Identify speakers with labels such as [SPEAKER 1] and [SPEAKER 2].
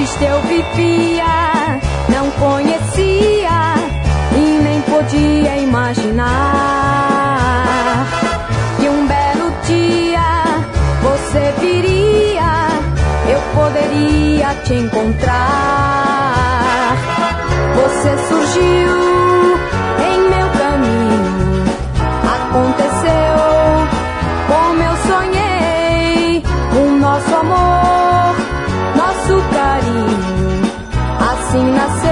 [SPEAKER 1] triste eu vivia, não conhecia e nem podia imaginar que um belo dia você viria, eu poderia te encontrar. Você surgiu em meu caminho, aconteceu como eu sonhei, o nosso amor, nosso carinho, assim nasceu.